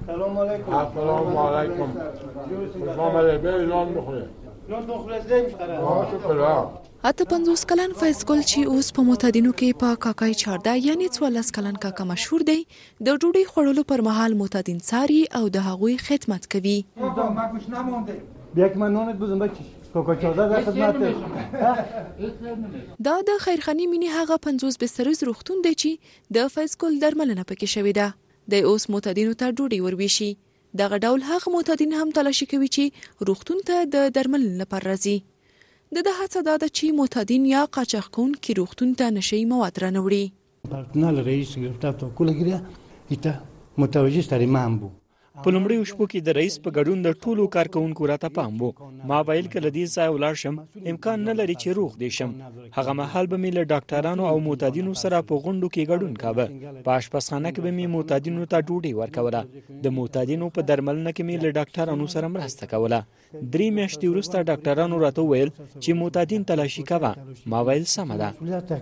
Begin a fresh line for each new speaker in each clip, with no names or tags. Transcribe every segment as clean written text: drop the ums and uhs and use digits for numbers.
سلام علیکم.
السلام علیکم. شما به نان بخورید.
نان بخورید
شکر.
اته 50 کلن فیض ګل چې اوس په معتادینو کې په کاکای 14 یعنی 14 کلن کاکا مشهور دی، د ډوډۍ خوړلو پر مهال معتادین څاري او د هغوی خدمت کوي.
بیا که من نانت بزن بچی کاکا 14 در خدمت.
دا د خیرخانی مینی هغه 50 بستریز روغتون دی چې د فیض ګل درملنه پکې شوې ده. د اوس معتادینو ته ډوډۍ ورویشي. دغه ډول هغه معتادین هم تلاشي کوي چې روغتون ته د درملنې لپاره راځي. د هڅه دا ده چې معتادین یا قاچاق کوونکي روغتون ته نشهیي مواد رانوړي.
پرسنل رئیس گرفتار تا کوله گیره ایتا متوجه ستاری من بود.
په لومړیو شپو کې د رئیس په ګډون د ټولو کارکونکو راته پام وو. ما ویل که له دې ځایه ولاړ شم امکان نه لري چې روغ دې شم. هغه مهال به مې له ډاکټرانو او معتادینو سره په غونډو کې ګډون کاوه. په اشپزخانه کې به مې معتادینو ته ډوډۍ ورکوله. د معتادینو په درملنه کې مې له ډاکټرانو سره مرسته کوله. 3 میاشتې وروسته ډاکټرانو راته وویل چې معتادین تلاشي کوه. ما ویل سمه ده.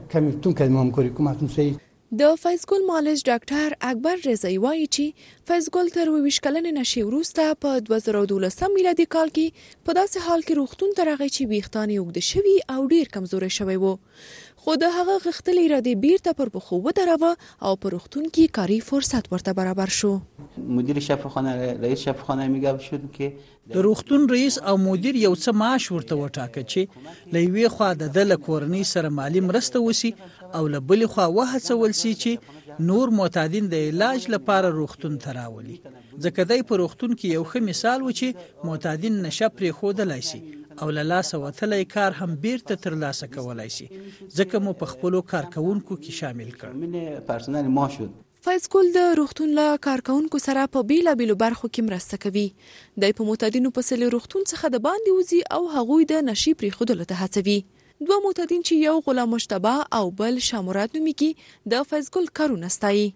د فیض ګل معالج ډاکټر اکبر رضایی وایي چې فیض ګل تر 22 کلنې نشې وروسته په 2012 میلادي کال کې په داسې حال کې روغتون ته راغی چې ویښتان یې اوږده شوي او ډیر کمزوری شوی و، خو د هغه غښتلې ارادې بیرته پر پښو ودروه او په روغتون کې کاري فرصت ورته برابر شو.
مدیر شفاخانه رئیس شفاخانه میگه شد که
د روغتون رئیس او مدیر یو څه معاش ورته وټاکه چې له یوې خوا د کورنۍ سره مالی مرسته وسی او له بلې خوا وهڅول سي چې نور معتادین د علاج لپاره روغتون ته راولي. ځکه دی په روغتون کې یو ښه مثال و چې معتادین نشه پرېښودلی سي او له لاسه وتلی کار هم بیرته ترلاسه کولی سي. ځکه مو په خپلو کارکوونکو کې شامل کړ.
فیض ګل د روغتون له کارکوونکو سره په بیلابیلو برخو کې مرسته کوي. دی په معتادینو پسې له روغتون څخه د باندې وځي او هغوی د نشې پرېښودلو ته هڅوي. 2 معتادین چې یو غلام مجتبی او بل شامراد نومیږي د فیض ګل کارونه ستایي.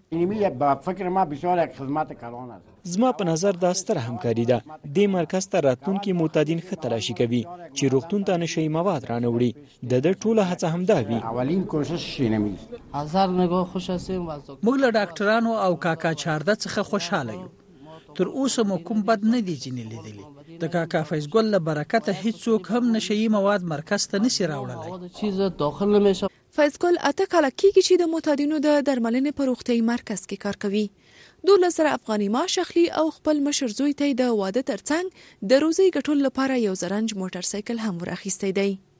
زما په نظر دا ستره همکاري ده. دې مرکز ته راتلونکي معتادین ښه تلاشي کوي چې روغتون ته نشهیي مواد رانوړي. د ټوله هڅه همدا وي.
موږ له ډاکټرانو او کاکا 14 څخه خوشحاله یو. تر اوسه مو کوم بد نه دي ځینې لیدلي. د کاکا فیض ګل له برکته هیڅوک هم نشهیي مواد مرکز ته نشي راوړلی.
فیض ګل 8 کاله کېږي چې د معتادینو د درملنې په روغتیایي مرکز کې کار کوي. 12,000 افغاني معاش اخلي او خپل مشر زوی ته د واده ترڅنګ د روزۍ ګټلو لپاره یو زرنج موټر سایکل هم ور اخیستی دی.